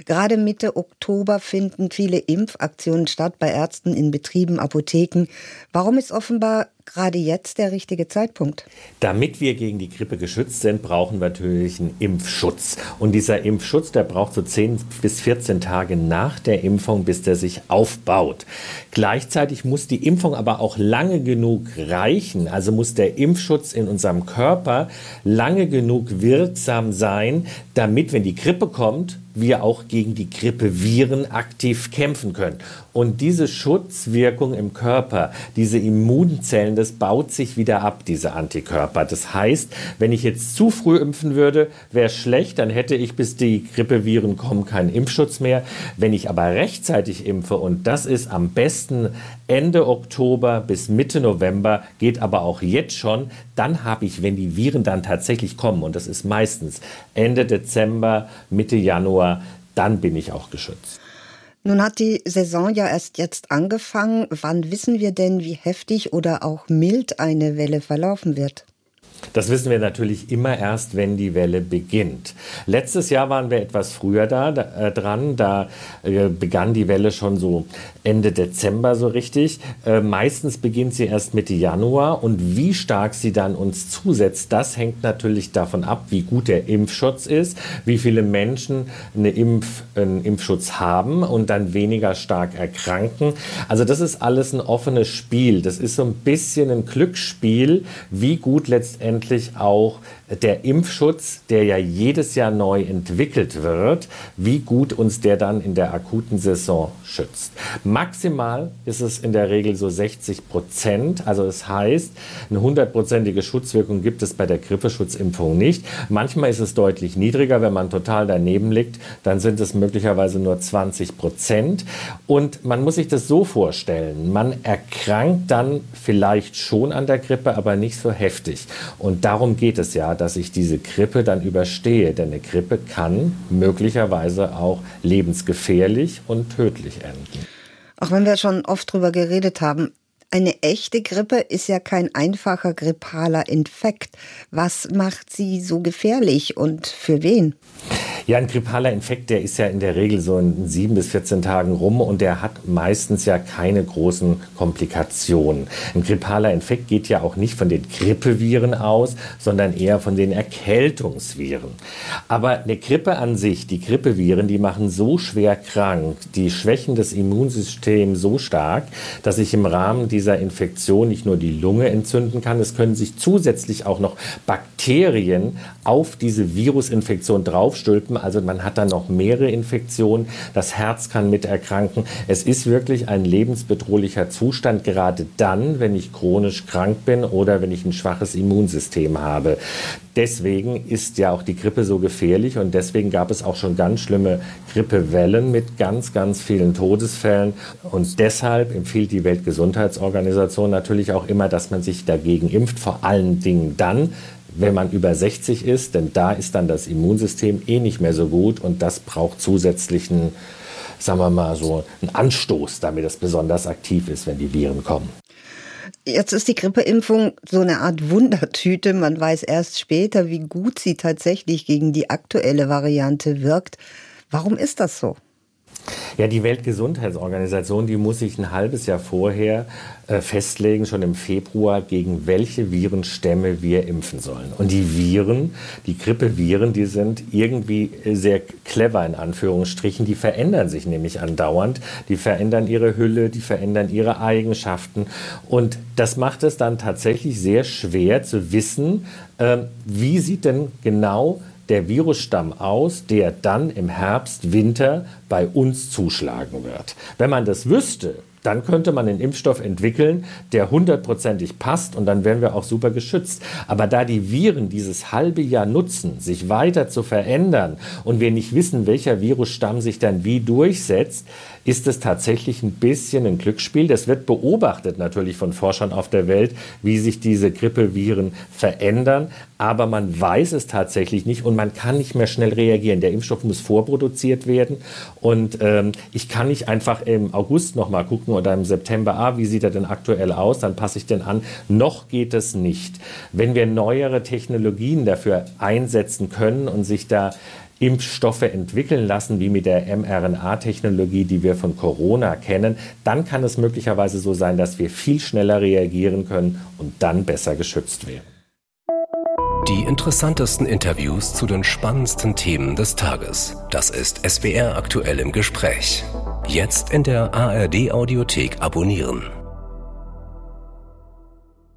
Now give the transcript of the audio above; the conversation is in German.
Gerade Mitte Oktober finden viele Impfaktionen statt bei Ärzten, in Betrieben, Apotheken. Warum ist offenbar gerade jetzt der richtige Zeitpunkt? Damit wir gegen die Grippe geschützt sind, brauchen wir natürlich einen Impfschutz. Und dieser Impfschutz, der braucht so 10 bis 14 Tage nach der Impfung, bis der sich aufbaut. Gleichzeitig muss die Impfung aber auch lange genug reichen. Also muss der Impfschutz in unserem Körper lange genug wirksam sein, damit, wenn die Grippe kommt, wir auch gegen die Grippeviren aktiv kämpfen können. Und diese Schutzwirkung im Körper, diese Immunzellen, das baut sich wieder ab, diese Antikörper. Das heißt, wenn ich jetzt zu früh impfen würde, wäre es schlecht, dann hätte ich, bis die Grippeviren kommen, keinen Impfschutz mehr. Wenn ich aber rechtzeitig impfe, und das ist am besten Ende Oktober bis Mitte November, geht aber auch jetzt schon, dann habe ich, wenn die Viren dann tatsächlich kommen, und das ist meistens Ende Dezember, Mitte Januar, dann bin ich auch geschützt. Nun hat die Saison ja erst jetzt angefangen. Wann wissen wir denn, wie heftig oder auch mild eine Welle verlaufen wird? Das wissen wir natürlich immer erst, wenn die Welle beginnt. Letztes Jahr waren wir etwas früher dran. Da begann die Welle schon so Ende Dezember so richtig. Meistens beginnt sie erst Mitte Januar. Und wie stark sie dann uns zusetzt, das hängt natürlich davon ab, wie gut der Impfschutz ist, wie viele Menschen einen Impfschutz haben und dann weniger stark erkranken. Also das ist alles ein offenes Spiel. Das ist so ein bisschen ein Glücksspiel, wie gut letztendlich auch der Impfschutz, der ja jedes Jahr neu entwickelt wird, wie gut uns der dann in der akuten Saison schützt. Maximal ist es in der Regel so 60%. Also das heißt, eine 100%ige Schutzwirkung gibt es bei der Grippeschutzimpfung nicht. Manchmal ist es deutlich niedriger. Wenn man total daneben liegt, dann sind es möglicherweise nur 20%. Und man muss sich das so vorstellen, man erkrankt dann vielleicht schon an der Grippe, aber nicht so heftig. Und darum geht es ja, dass ich diese Grippe dann überstehe. Denn eine Grippe kann möglicherweise auch lebensgefährlich und tödlich enden. Auch wenn wir schon oft drüber geredet haben, eine echte Grippe ist ja kein einfacher grippaler Infekt. Was macht sie so gefährlich und für wen? Ja, ein grippaler Infekt, der ist ja in der Regel so in 7 bis 14 Tagen rum und der hat meistens ja keine großen Komplikationen. Ein grippaler Infekt geht ja auch nicht von den Grippeviren aus, sondern eher von den Erkältungsviren. Aber eine Grippe an sich, die Grippeviren, die machen so schwer krank, die schwächen das Immunsystem so stark, dass ich im Rahmen dieser Infektion nicht nur die Lunge entzünden kann, es können sich zusätzlich auch noch Bakterien auf diese Virusinfektion draufstülpen. Also man hat dann noch mehrere Infektionen. Das Herz kann mit erkranken. Es ist wirklich ein lebensbedrohlicher Zustand, gerade dann, wenn ich chronisch krank bin oder wenn ich ein schwaches Immunsystem habe. Deswegen ist ja auch die Grippe so gefährlich und deswegen gab es auch schon ganz schlimme Grippewellen mit ganz, ganz vielen Todesfällen. Und deshalb empfiehlt die Weltgesundheitsorganisation natürlich auch immer, dass man sich dagegen impft, vor allen Dingen dann, wenn man über 60 ist, denn da ist dann das Immunsystem nicht mehr so gut und das braucht zusätzlichen, sagen wir mal so, einen Anstoß, damit es besonders aktiv ist, wenn die Viren kommen. Jetzt ist die Grippeimpfung so eine Art Wundertüte. Man weiß erst später, wie gut sie tatsächlich gegen die aktuelle Variante wirkt. Warum ist das so? Ja, die Weltgesundheitsorganisation, die muss sich ein halbes Jahr vorher festlegen, schon im Februar, gegen welche Virenstämme wir impfen sollen. Und die Viren, die Grippeviren, die sind irgendwie sehr clever in Anführungsstrichen. Die verändern sich nämlich andauernd. Die verändern ihre Hülle, die verändern ihre Eigenschaften. Und das macht es dann tatsächlich sehr schwer zu wissen, wie sieht denn genau der Virusstamm aus, der dann im Herbst, Winter bei uns zuschlagen wird. Wenn man das wüsste, dann könnte man einen Impfstoff entwickeln, der 100%ig passt und dann wären wir auch super geschützt. Aber da die Viren dieses halbe Jahr nutzen, sich weiter zu verändern und wir nicht wissen, welcher Virusstamm sich dann wie durchsetzt, ist es tatsächlich ein bisschen ein Glücksspiel. Das wird beobachtet natürlich von Forschern auf der Welt, wie sich diese Grippeviren verändern. Aber man weiß es tatsächlich nicht und man kann nicht mehr schnell reagieren. Der Impfstoff muss vorproduziert werden und ich kann nicht einfach im August noch mal gucken oder im September, wie sieht er denn aktuell aus, dann passe ich den an. Noch geht es nicht. Wenn wir neuere Technologien dafür einsetzen können und sich da Impfstoffe entwickeln lassen, wie mit der mRNA-Technologie, die wir von Corona kennen, dann kann es möglicherweise so sein, dass wir viel schneller reagieren können und dann besser geschützt werden. Die interessantesten Interviews zu den spannendsten Themen des Tages. Das ist SWR aktuell im Gespräch. Jetzt in der ARD-Audiothek abonnieren.